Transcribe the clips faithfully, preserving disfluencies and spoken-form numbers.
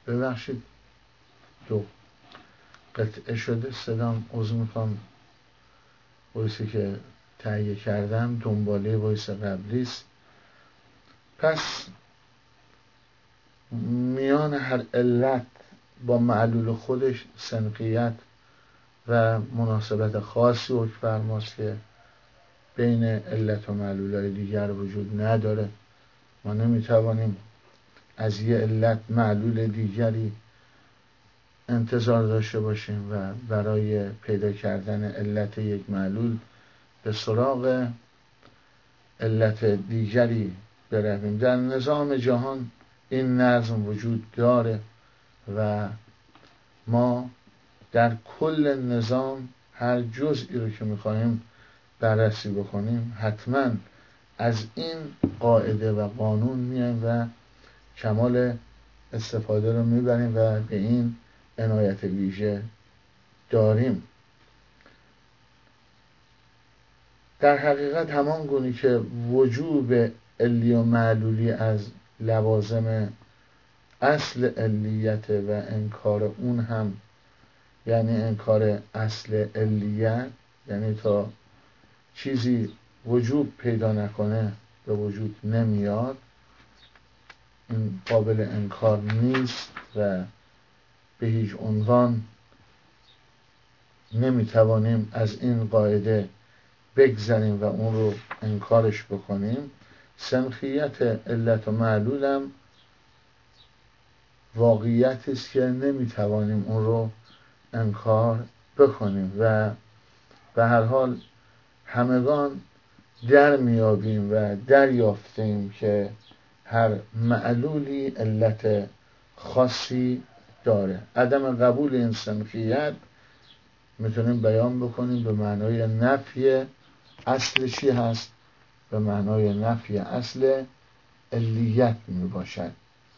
ببخشید دو قطعه شده صدام، عذر میخوام. وایسی که تهیه کردم دنباله وایس قبلیست. پس میان هر علت با معلول خودش سنقیت و مناسبت خاصی حکم فرماست که بین علت و معلولهای دیگر وجود نداره. ما نمیتوانیم از یه علت معلول دیگری انتظار داشته باشیم و برای پیدا کردن علت یک معلول به سراغ علت دیگری برویم. در نظام جهان این نظم وجود داره و ما در کل نظام هر جزئی رو که میخواهیم بررسی بکنیم حتما از این قاعده و قانون میایم و کمال استفاده رو میبریم و به این عنایت ویژه داریم. در حقیقت همان گونه که وجوب علی و معلولی از لوازم اصل علیت و انکار اون هم یعنی انکار اصل علیت، یعنی تا چیزی وجوب پیدا نکنه به وجود نمیاد، این قابل انکار نیست و به هیچ عنوان نمیتوانیم از این قاعده بگذریم و اون رو انکارش بکنیم. سنخیت علت و معلولم واقعیتی است که نمیتوانیم اون رو انکار بکنیم و به هر حال همگان در میابیم و دریافتیم که هر معلولی علت خاصی داره. عدم قبول این سنخیت میتونیم بیان بکنیم به معنای نفی اصل چی هست؟ به معنای نفی اصل علیت میباشد.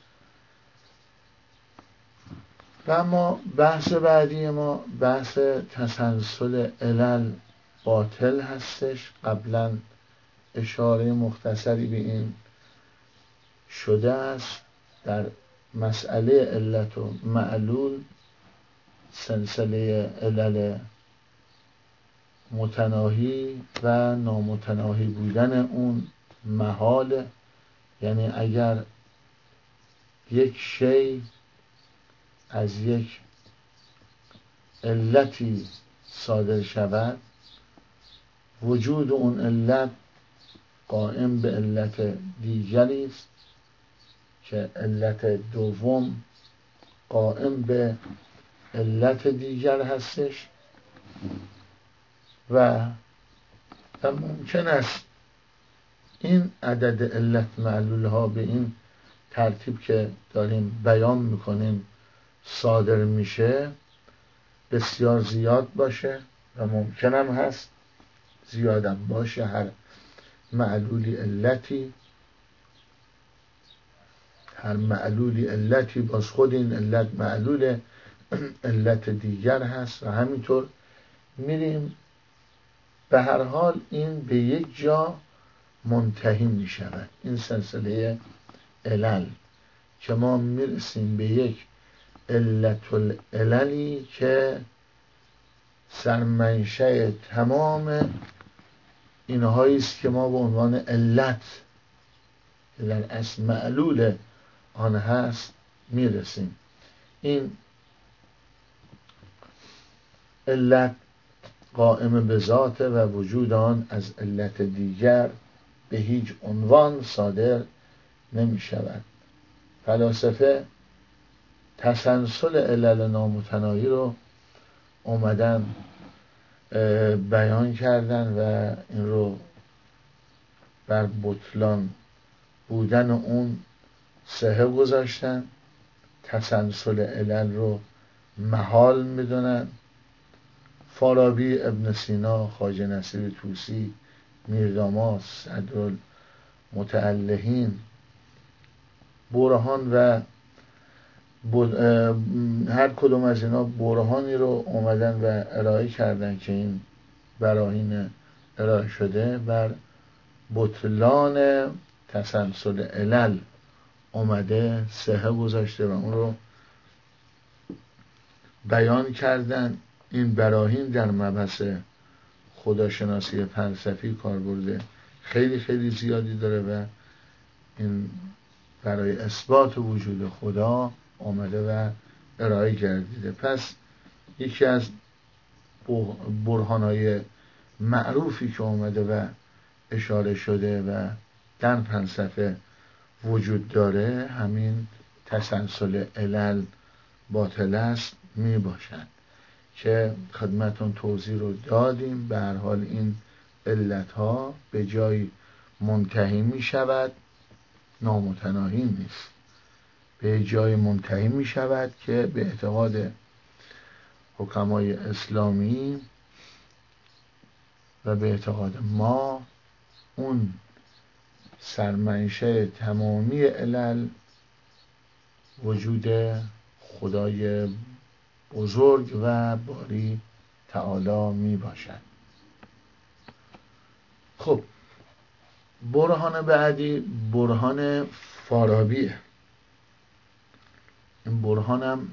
و اما بحث بعدی ما بحث تسلسل علل باطل هستش. قبلا اشاره مختصری به این شده است. در مسئله علت و معلول سلسله علل متناهی و نامتناهی بودن اون محاله، یعنی اگر یک شی از یک علتی صادر شود وجود اون علت قائم به علت دیگری است که علت دوم قائم به علت دیگر هستش و ممکن است این عدد علت معلول ها به این ترتیب که داریم بیان میکنیم صادر میشه بسیار زیاد باشه و ممکن هم هست زیادم باشه. هر معلولی علتی هر معلولی علتی باز خود این علت معلول علت دیگر هست و همینطور میریم. به هر حال این به یک جا منتهی می شود. این سلسله علل که ما میرسیم به یک علت العللی که سرمنشأ تمام اینهایی است که ما به عنوان علت که در اصل معلول آن هست میرسیم. این علت قائم به ذات و وجود آن از علت دیگر به هیچ عنوان صادر نمی شود. فلاسفه تسلسل علل نامتناهی رو اومدن بیان کردن و این رو بر بطلان بودن اون صحه گذاشتن. تسلسل علل رو محال میدونن. فارابی، ابن سینا، خواجه نصیر طوسی، میرداماد، صدرالمتألهین، برهان و هر کدوم از اینا برهانی رو اومدن و ارائه کردن که این براهین ارائه شده بر بطلان تسلسل علل اومده صحه گذاشته و اون رو بیان کردن. این براهین در مبحث خداشناسی فلسفی کاربرد خیلی خیلی زیادی داره و این برای اثبات وجود خدا آمده و ارائه گردیده. پس یکی از برهانهای معروفی که آمده و اشاره شده و در فلسفه وجود داره همین تسلسل علل باطل است می باشد که خدمتون توضیح رو دادیم. به هر حال این علت ها به جای منتهی می شود، نامتناهی نیست، به جای منتهی می شود که به اعتقاد حکمای اسلامی و به اعتقاد ما اون سرمنشه تمامی علل وجود خدای بزرگ و باری تعالی می باشد. خب برهان بعدی برهان فارابیه. این برهانم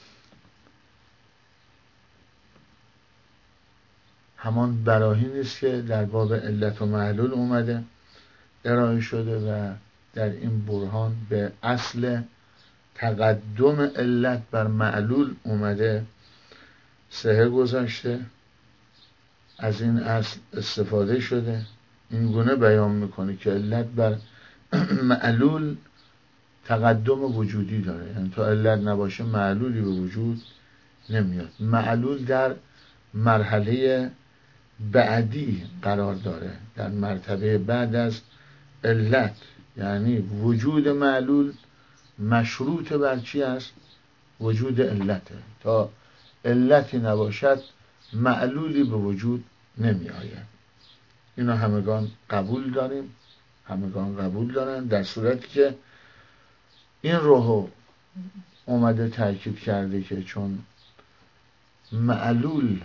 همان براهینی است که در باب علت و معلول اومده ارائه شده و در این برهان به اصل تقدم علت بر معلول اومده سهه گذاشته. از این اصل استفاده شده. این گونه بیان میکنه که علت بر معلول تقدم وجودی داره، یعنی تا علت نباشه معلولی به وجود نمیاد. معلول در مرحله بعدی قرار داره، در مرتبه بعد از علت، یعنی وجود معلول مشروط بر چی است؟ وجود علته. تا علتی نباشد معلولی به وجود نمی آید. اینا همگان قبول داریم، همگان قبول دارن، در صورتی که این روحو اومده تاکید کرده که چون معلول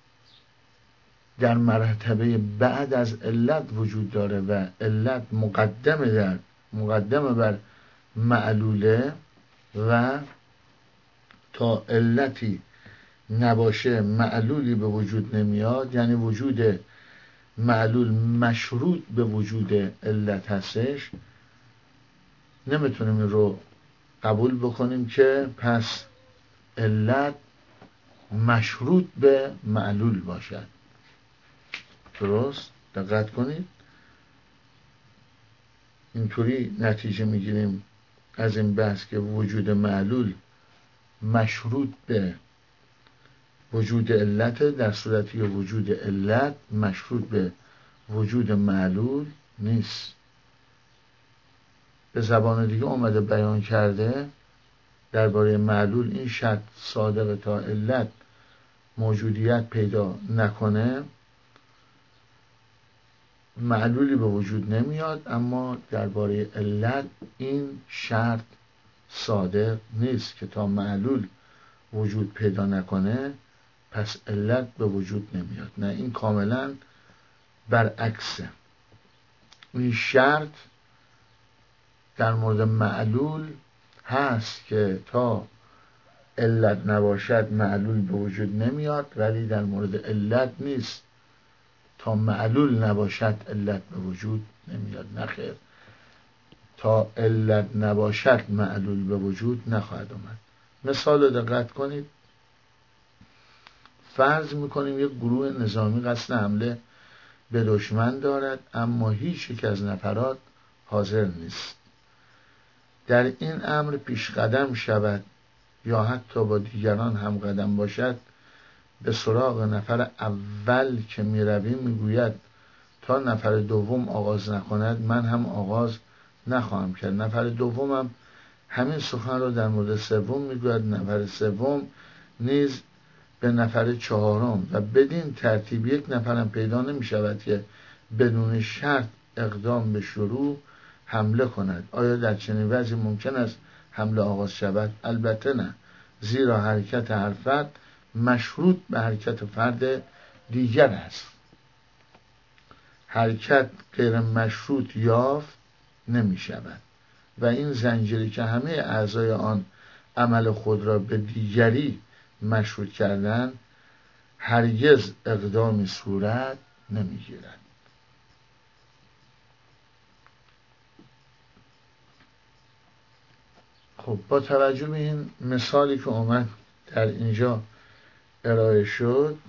در مرتبه بعد از علت وجود داره و علت مقدم در مقدم بر معلوله و تا علتی نباشه معلولی به وجود نمیاد، یعنی وجود معلول مشروط به وجود علت هستش، نمیتونیم این رو قبول بکنیم که پس علت مشروط به معلول باشد. درست؟ دقت کنید. اینطوری نتیجه میگیریم از این بحث که وجود معلول مشروط به وجود علت، در صورتی که وجود علت مشروط به وجود معلول نیست. به زبان دیگه اومده بیان کرده درباره معلول این شرط صادقه تا علت موجودیت پیدا نکنه معلولی به وجود نمیاد، اما درباره علت این شرط صادق نیست که تا معلول وجود پیدا نکنه پس علت به وجود نمیاد. نه، این کاملا برعکسه. این شرط در مورد معلول هست که تا علت نباشد معلول به وجود نمیاد، ولی در مورد علت نیست. تا معلول نباشد علت به وجود نمیاد. نخیر، تا علت نباشد معلول به وجود نخواهد آمد. مثال دقت کنید. فرض میکنیم یک گروه نظامی قصد حمله به دشمن دارد، اما هیچ یک از نفرات حاضر نیست. در این امر پیش قدم شود یا حتی با دیگران هم قدم باشد، به سراغ نفر اول که می رویم می گوید تا نفر دوم آغاز نکند من هم آغاز نخواهم کرد. نفر دومم همین سخن رو در مورد سوم می گوید، نفر سوم نیز به نفر چهارم، و بدین ترتیب یک نفرم پیدا نمی شود که بدون شرط اقدام به شروع حمله کند. آیا در چنین وضعی ممکن است حمله آغاز شود؟ البته نه، زیرا حرکت هر فرد مشروط به حرکت فرد دیگر است. حرکت غیر مشروط یافت نمی شود و این زنجیری که همه اعضای آن عمل خود را به دیگری مشروط کردن هرگز اقدامی صورت نمیگیرد. خب با توجه به این مثالی که اومد در اینجا ارائه شد،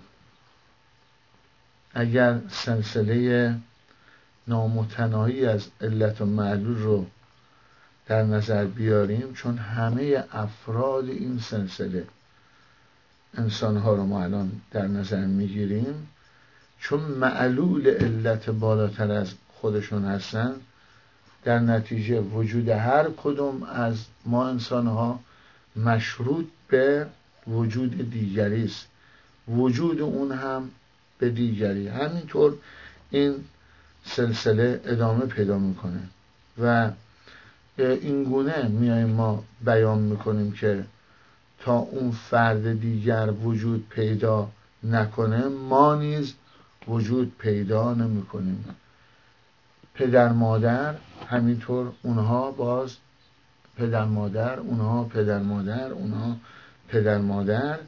اگر سلسله نامتناهی از علت و معلول رو در نظر بیاریم، چون همه افراد این سلسله انسانها رو ما الان در نظر میگیریم، چون معلول علت بالاتر از خودشون هستن، در نتیجه وجود هر کدوم از ما انسانها مشروط به وجود دیگری است، وجود اون هم به دیگری. همینطور این سلسله ادامه پیدا میکنه و این گونه میایم ما بیان میکنیم که تا اون فرد دیگر وجود پیدا نکنه ما نیز وجود پیدا نمیکنیم. پدر مادر همینطور، اونها باز پدر مادر، اونها پدر مادر، اونها پدر مادر،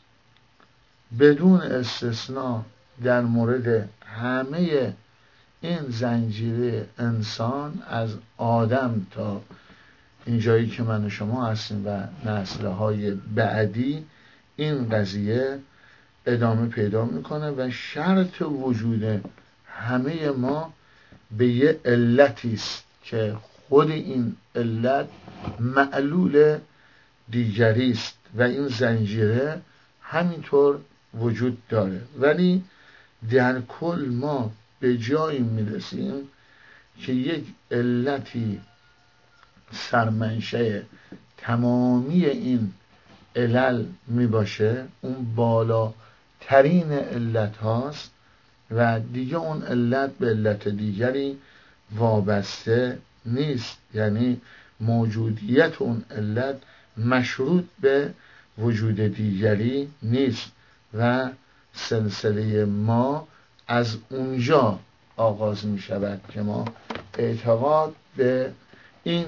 بدون استثناء در مورد همه این زنجیره انسان، از آدم تا اینجایی که من و شما هستیم و نسل‌های بعدی، این قضیه ادامه پیدا میکنه و شرط وجود همه ما به یه علتی است که خود این علت معلول دیگری است و این زنجیره همینطور وجود داره. ولی در کل ما به جایی میرسیم که یک علتی سرمنشأ تمامی این علل میباشه، اون بالاترین علت هاست و دیگه اون علت به علت دیگری وابسته نیست، یعنی موجودیت اون علت مشروط به وجود دیگری نیست و سلسله ما از اونجا آغاز می شود که ما اعتقاد به این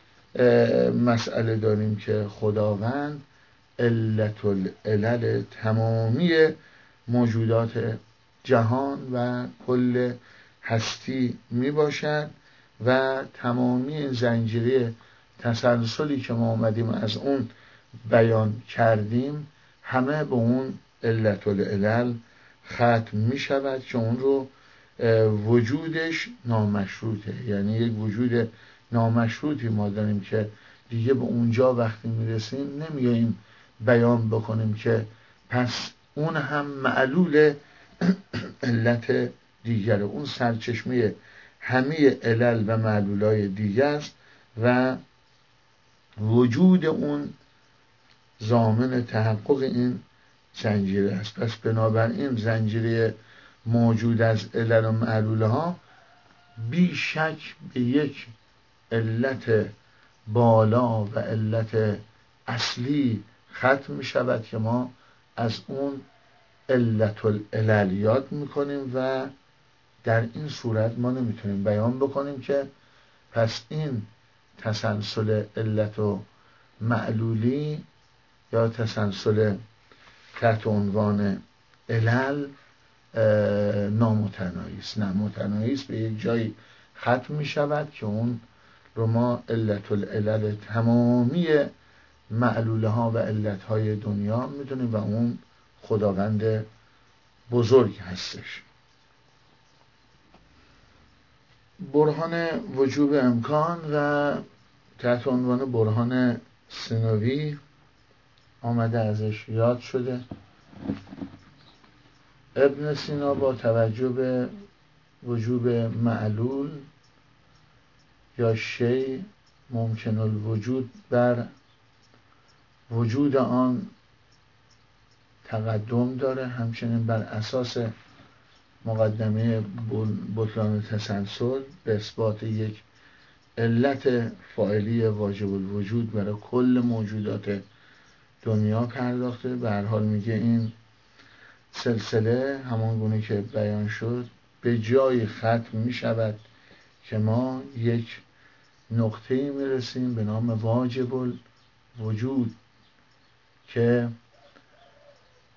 مسئله داریم که خداوند علت العلل تمامی موجودات جهان و کل هستی می باشد و تمامی زنجیره تسلسلی که ما آمدیم از اون بیان کردیم همه به اون علت العلل ختم می شود که اون رو وجودش نامشروطه، یعنی یک وجود نامشروطی ما داریم که دیگه به اونجا وقتی میرسیم نمیاییم بیان بکنیم که پس اون هم معلول علت دیگره، اون سرچشمه همه علل و معلولای دیگه است و وجود اون ضامن تحقق این زنجیره است. پس بنابراین زنجیره موجود از علل و معلوله ها بی شک به یک علت بالا و علت اصلی ختم می شود که ما از اون علت العلل یاد میکنیم و در این صورت ما نمیتونیم بیان بکنیم که پس این تسلسل علت و معلولی یا تسلسل تحت عنوان علل نامتناهی است. نه، متناهی است، به یک جایی ختم می شود که اون رو ما علت العلل تمامی معلوله ها و علت های دنیا میدونیم و اون خداوند بزرگ هستش. برهان وجوب امکان و تحت عنوان برهان سینوی آمده ازش یاد شده. ابن سینا با توجه به وجوب معلول یا شی ممکن الوجود بر وجود آن تقدم داره، همچنین بر اساس مقدمه بطلان تسلسل به اثبات یک علت فاعلی واجب الوجود برای کل موجودات دنیا پرداخته. به هر حال میگه این سلسله همان گونه که بیان شد به جای ختم میشود که ما یک نقطه‌ای میرسیم به نام واجب الوجود که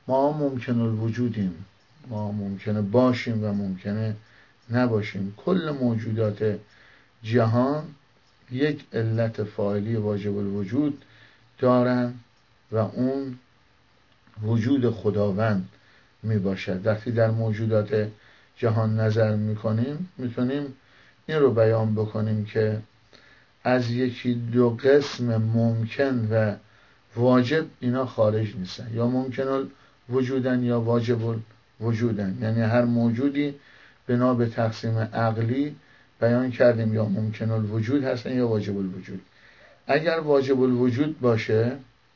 ما ممکن الوجودیم، ما ممکنه باشیم و ممکنه نباشیم. کل موجودات جهان یک علت فاعلی واجب الوجود دارن و اون وجود خداوند می باشد. وقتی در موجودات جهان نظر می کنیم میتونیم این رو بیان بکنیم که از یکی دو قسم ممکن و واجب اینا خارج نیستن، یا ممکن وجودن یا واجب وجودن. یعنی هر موجودی بنا به تقسیم عقلی بیان کردیم یا ممکن الوجود هستن یا واجب الوجود. اگر واجب الوجود باشه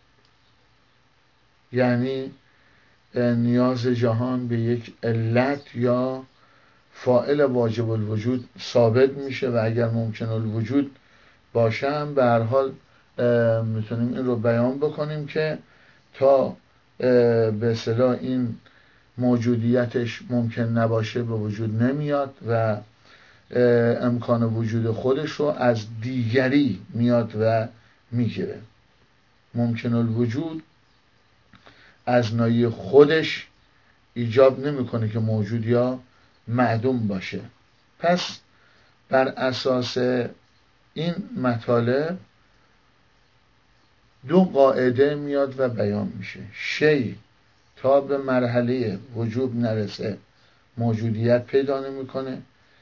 یعنی نیاز جهان به یک علت یا فاعل واجب الوجود ثابت میشه، و اگر ممکن الوجود باشه هم به هر حال میتونیم این رو بیان بکنیم که تا به اصطلاح این موجودیتش ممکن نباشه به وجود نمیاد و امکان وجود خودش رو از دیگری میاد و میگیره. ممکن الوجود از ناحیه خودش ایجاب نمیکنه که موجود یا معدوم باشه. پس بر اساس این مطالب دو قاعده میاد و بیان میشه. شی تا به مرحله وجوب نرسه موجودیت پیدا نمیکنه.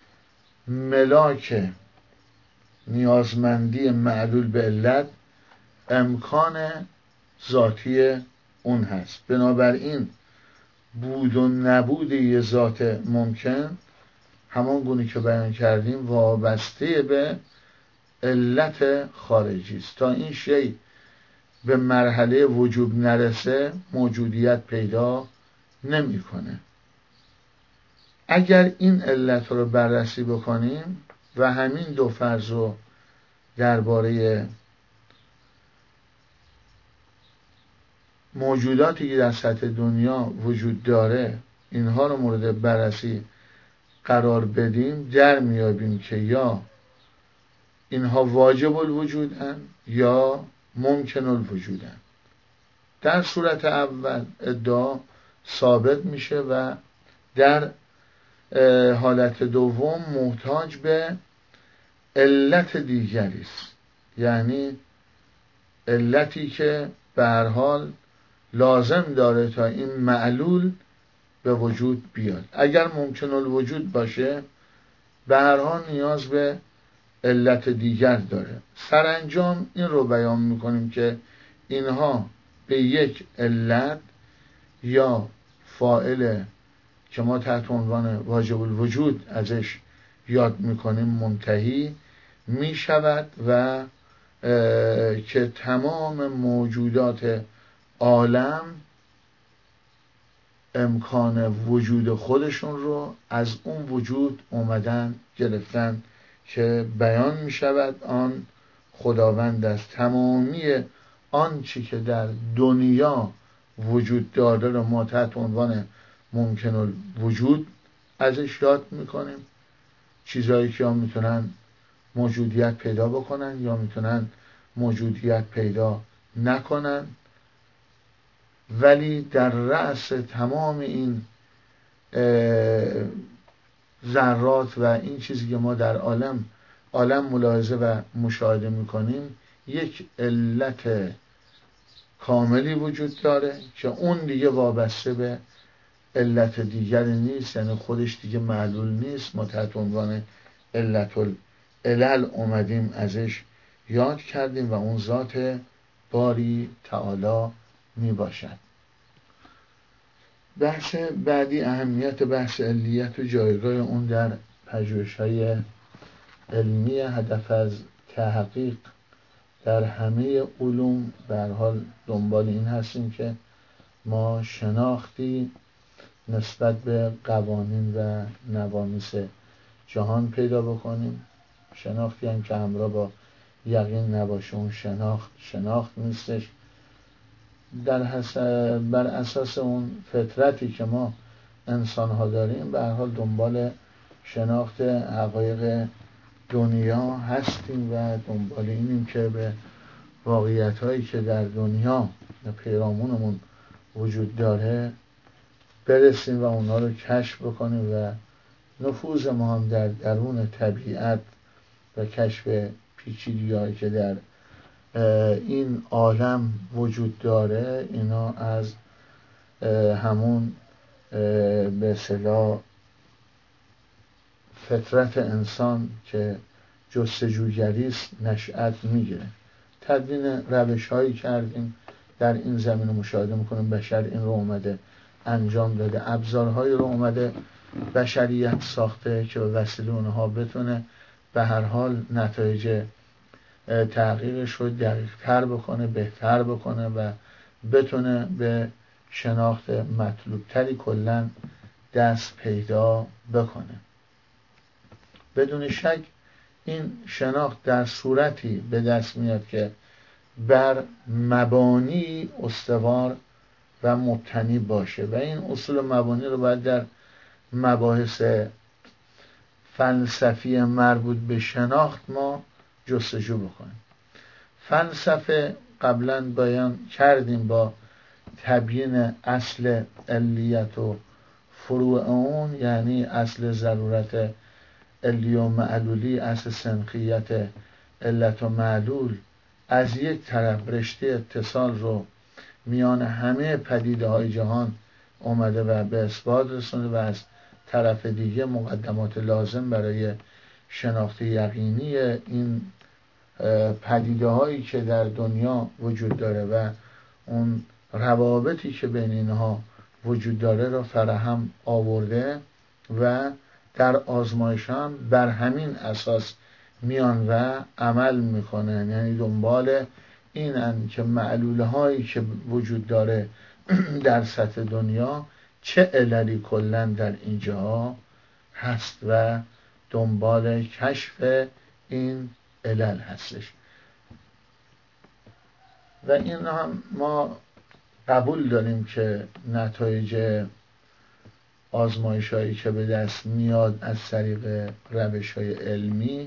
ملاک نیازمندی معلول به علت امکان ذاتی اون هست. بنابراین بود و نبود یه ذات ممکن همان گونه که بیان کردیم وابسته به علت خارجی است. تا این شی به مرحله وجوب نرسه موجودیت پیدا نمیکنه. اگر این علت رو بررسی بکنیم و همین دو فرض رو درباره موجوداتی که در سطح دنیا وجود داره اینها رو مورد بررسی قرار بدیم، در میابیم که یا اینها واجب الوجودن یا ممکن الوجودن. در صورت اول ادعا ثابت میشه و در حالت دوم محتاج به علت دیگری است، یعنی علتی که به هر حال لازم داره تا این معلول به وجود بیاد. اگر ممکن الوجود باشه به هر حال نیاز به علت دیگر داره. سرانجام این رو بیان میکنیم که اینها به یک علت یا فاعل که ما تحت عنوان واجب الوجود ازش یاد میکنیم منتهی میشود و که تمام موجودات عالم امکان وجود خودشون رو از اون وجود اومدن گرفتن که بیان می شود آن خداوند است. تمامی آن چی که در دنیا وجود داره رو ما تحت عنوان ممکن الوجود ازش یاد میکنیم. چیزهایی که یا میتونن موجودیت پیدا بکنن یا میتونن موجودیت پیدا نکنن، ولی در رأس تمام این ذرات و این چیزی که ما در عالم عالم ملاحظه و مشاهده میکنیم یک علت کاملی وجود داره که اون دیگه وابسته به علت دیگری نیست، یعنی خودش دیگه معلول نیست. ما تحت عنوان علت العلل اومدیم ازش یاد کردیم و اون ذات باری تعالی می باشد. بحث بعدی اهمیت بحث علیت و جایگاه اون در پژوهش‌های علمی. هدف از تحقیق در همه علوم به هر حال دنبال این هستیم که ما شناختی نسبت به قوانین و نوامیس جهان پیدا بکنیم. شناختی هم که همراه با یقین نباشه اون شناخت شناخت نیستش. در بر اساس اون فطرتی که ما انسان ها داریم به هر حال دنبال شناخت حقایق دنیا هستیم و دنبال اینیم که به واقعیت هایی که در دنیا پیرامونمون وجود داره برسیم و اونا رو کشف بکنیم و نفوذ ما هم در درون طبیعت و کشف پیچیدگی‌هایی که در این عالم وجود داره، اینا از همون به اصطلاح فطرت انسان که جستجوگری است نشأت میگیره. تدوین روش هایی کردیم در این زمینه، مشاهده میکنیم بشر این رو اومده انجام داده، ابزارهایی رو اومده بشریت ساخته که به وسیله اونها بتونه به هر حال نتایج تحقیقش رو دقیق تر بکنه، بهتر بکنه و بتونه به شناخت مطلوب تری کلن دست پیدا بکنه. بدون شک این شناخت در صورتی به دست میاد که بر مبانی استوار و مبتنی باشه و این اصول مبانی رو باید در مباحث فلسفی مربوط به شناخت ما جستجو بکنیم. فلسفه قبلا بیان کردیم با تبیین اصل علیت و فروع اون، یعنی اصل ضرورت علی و معلولی، اصل سنخیت علت و معلول، از یک طرف رشته اتصال رو میان همه پدیده های جهان اومده و به اثبات رسونده و از طرف دیگه مقدمات لازم برای شناخت یقینی این پدیده هایی که در دنیا وجود داره و اون روابطی که بین اینها وجود داره رو فراهم آورده و در آزمایش هم بر همین اساس میان و عمل میکنن، یعنی دنبال اینن که معلوله هایی که وجود داره در سطح دنیا چه عللی کلن در اینجا هست و دنبال کشف این علل هستش. و این هم ما قبول داریم که نتایج آزمایش هایی که به دست میاد از طریق روش های علمی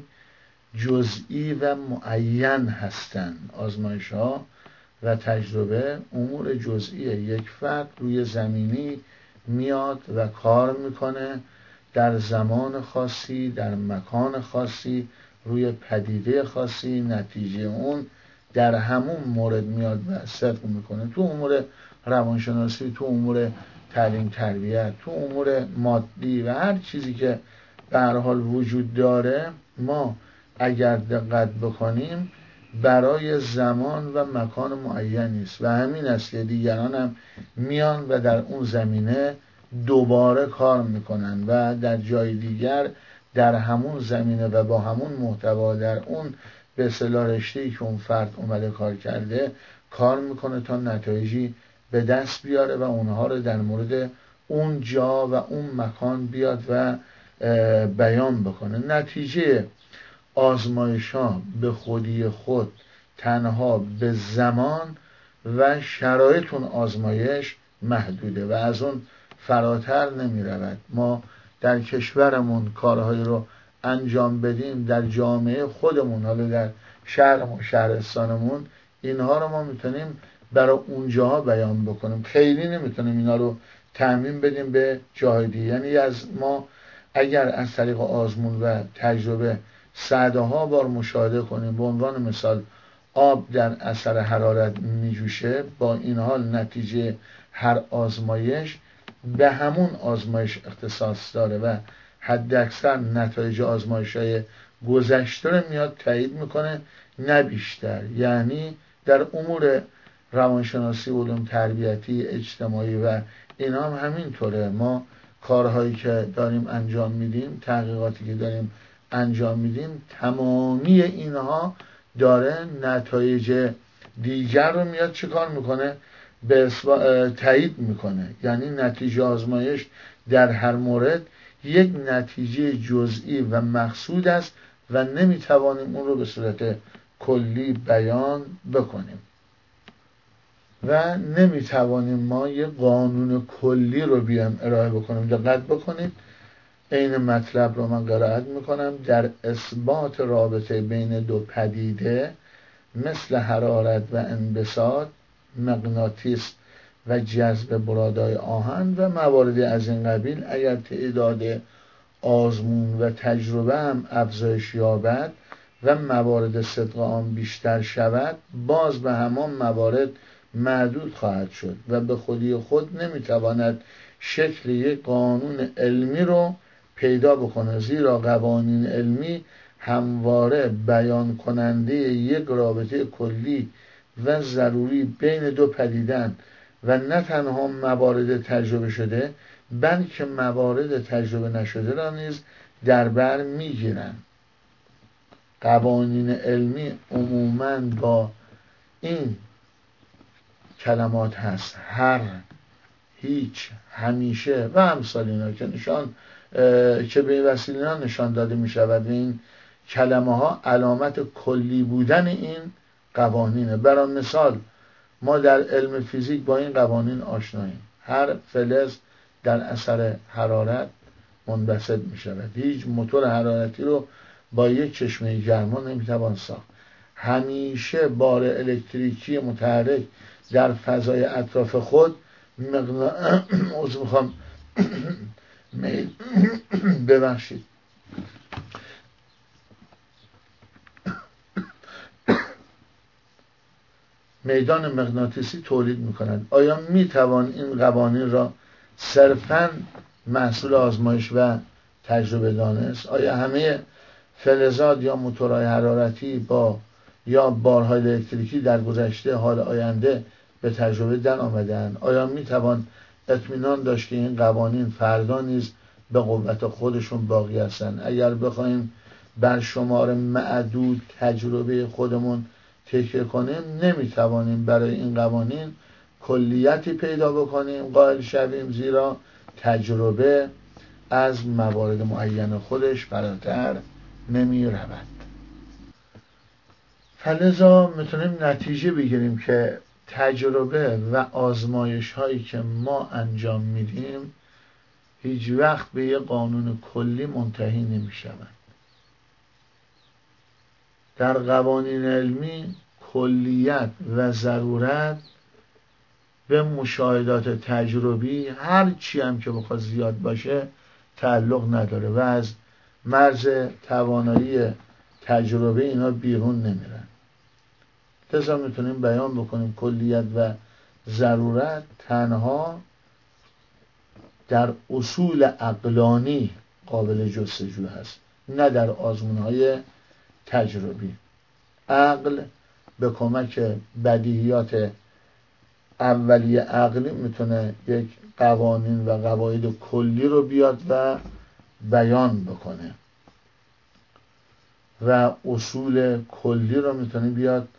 جزئی و معین هستند. آزمایش ها و تجربه امور جزئی یک فرد روی زمینی میاد و کار میکنه در زمان خاصی، در مکان خاصی، روی پدیده خاصی، نتیجه اون در همون مورد میاد و صدق میکنه. تو امور روانشناسی، تو امور تعلیم تربیت، تو امور مادی و هر چیزی که به هر حال وجود داره، ما اگر دقت بکنیم برای زمان و مکان معینی است و همین است که دیگران هم میان و در اون زمینه دوباره کار میکنن و در جای دیگر در همون زمینه و با همون محتوا در اون به اصطلاح رشته‌ای که اون فرد اومده کار کرده کار میکنه تا نتایجی به دست بیاره و اونها رو در مورد اون جا و اون مکان بیاد و بیان بکنه. نتیجه آزمایش ها به خودی خود تنها به زمان و شرایط اون آزمایش محدوده و از اون فراتر نمی رود. ما در کشورمون کارهایی رو انجام بدیم، در جامعه خودمون، حالا در شهرمون، شهرستانمون، اینها رو ما میتونیم برای اونجاها بیان بکنیم، خیلی نمیتونیم اینا رو تعمیم بدیم به جای دیگه. یعنی از ما اگر از طریق آزمون و تجربه صدها بار مشاهده کنیم، به عنوان مثال آب در اثر حرارت میجوشه، با این حال نتیجه هر آزمایش به همون آزمایش اختصاص داره و حد اکثر نتایج آزمایش‌های گذشته رو میاد تایید میکنه، نه بیشتر. یعنی در امور روانشناسی، علوم تربیتی، اجتماعی و اینا هم همینطوره. ما کارهایی که داریم انجام میدیم، تحقیقاتی که داریم انجام میدیم، تمامی اینها داره نتایج دیگر رو میاد چه کار میکنه؟ به اثبات تایید میکنه. یعنی نتیجه آزمایش در هر مورد یک نتیجه جزئی و مقصود است و نمیتوانیم اون رو به صورت کلی بیان بکنیم و نمیتوانیم ما یک قانون کلی رو بیان ارائه بکنیم. دقت بکنید، این مطلب رو من قرائت میکنم. در اثبات رابطه بین دو پدیده مثل حرارت و انبساط، مغناطیس و جذب برادای آهن و مواردی از این قبیل اگر تعداد آزمون و تجربه هم افزایش یابد و موارد صدق آن بیشتر شود، باز به همان موارد محدود خواهد شد و به خودی خود نمیتواند شکل یک قانون علمی رو پیدا بکنه، زیرا قوانین علمی همواره بیان کننده یک رابطه کلی و ضروری بین دو پدیدن و نه تنها موارد تجربه شده بلکه موارد تجربه نشده را نیز در بر میگیرند. قوانین علمی عموماً با این کلمات هست: هر، هیچ، همیشه و امثال اینا که نشان که به این وسیله نشان داده می شود و این کلمه ها علامت کلی بودن این قوانینه. برای مثال ما در علم فیزیک با این قوانین آشناییم: هر فلز در اثر حرارت منبسط می شود، هیچ موتور حرارتی رو با یک چشمه گرما نمیتوان ساخت، همیشه بار الکتریکی متحرک در فضای اطراف خود مقنا... عذر میخوام می... ببخشید میدان مغناطیسی تولید میکنند. آیا میتوان این قوانین را صرفاً محصول آزمایش و تجربه دانست؟ آیا همه فلزات یا موتورهای حرارتی با یا بارهای الکتریکی در گذشته حال آینده به تجربه در آمدند؟ آیا میتوان اطمینان داشت که این قوانین فردا نیز به قوت خودشون باقی هستند؟ اگر بخوایم بر شمار معدود تجربه خودمون تکیه کنیم نمیتوانیم برای این قوانین کلیتی پیدا بکنیم قائل شویم، زیرا تجربه از موارد معین خودش فراتر نمی رود. فلذا میتونیم نتیجه بگیریم که تجربه و آزمایش هایی که ما انجام میدیم هیچ وقت به یه قانون کلی منتهی نمی شود. در قوانین علمی کلیت و ضرورت به مشاهدات تجربی هر چی هم که بخواد زیاد باشه تعلق نداره و از مرز توانایی تجربه اینا بیرون نمیرن. لذا میتونیم بیان بکنیم کلیت و ضرورت تنها در اصول عقلانی قابل جستجو هست، نه در آزمون‌های تجربی. عقل به کمک بدیهیات اولیه عقلی میتونه یک قوانین و قواعد کلی رو بیاد و بیان بکنه و اصول کلی رو میتونه بیاد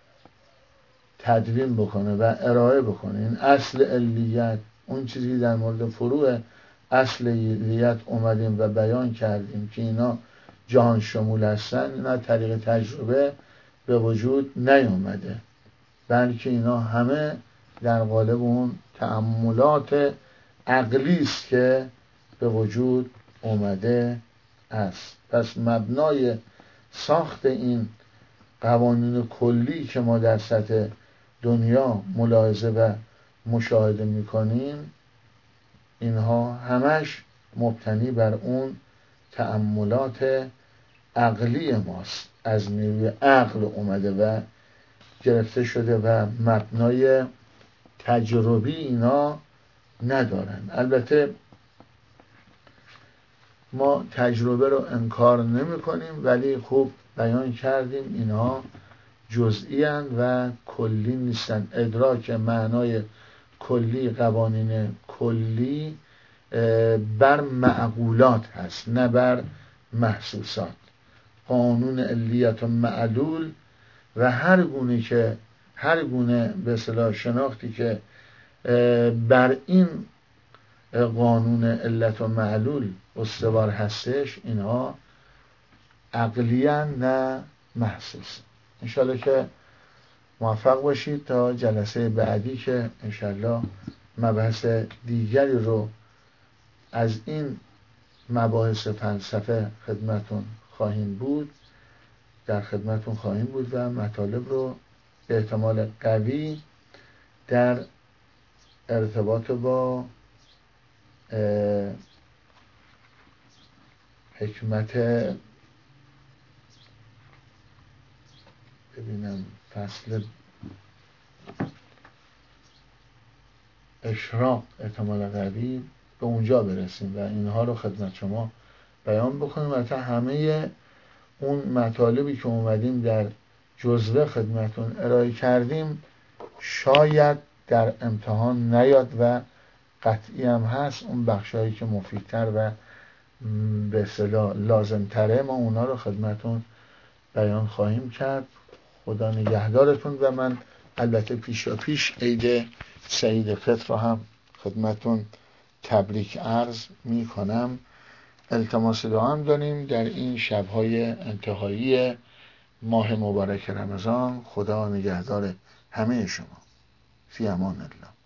تدوین بکنه و ارائه بکنه. این اصل علیت، اون چیزی در مورد فروع اصل علیت اومدیم و بیان کردیم که اینا جهان شمول هستن، اینا طریق تجربه به وجود نیومده، بلکه اینا همه در قالب اون تأملات عقلی است که به وجود اومده است. پس مبنای ساخت این قوانین کلی که ما در سطح دنیا ملاحظه و مشاهده میکنیم اینها همش مبتنی بر اون تأملات عقلی ماست، از نیروی عقل اومده و گرفته شده و مبنای تجربی اینا ندارن. البته ما تجربه رو انکار نمی کنیم، ولی خوب بیان کردیم اینها جزئی هستند و کلی نیستن. ادراک معنای کلی، قوانین کلی بر معقولات هست نه بر محسوسات. قانون علیت و معلول و هر گونه که هر گونه به اصطلاح شناختی که بر این قانون علت و معلول استوار هستش اینها عقلیاً نه محسوس. انشالله که موفق باشید تا جلسه بعدی که انشالله مبحث دیگری رو از این مباحث فلسفه خدمتون خواهیم بود در خدمتون خواهیم بود و مطالب رو به احتمال قوی در ارتباط با حکمت، ببینم فصل اشراق احتمال قوی به اونجا برسیم و اینها رو خدمت شما بیان بکنیم و تا همه اون مطالبی که اومدیم در جزوه خدمتون ارائه کردیم شاید در امتحان نیاد و قطعی هم هست اون بخشایی که مفیدتر و به اصطلاح لازم تره ما اونا رو خدمتون بیان خواهیم کرد. خدا نگهدارتون و من البته پیشا پیش عید سعید فطر رو هم خدمتون تبریک عرض می کنم. التماس دعا هم داریم در این شبهای انتهایی ماه مبارک رمضان. خدا نگهدار همه شما. فی امان الله.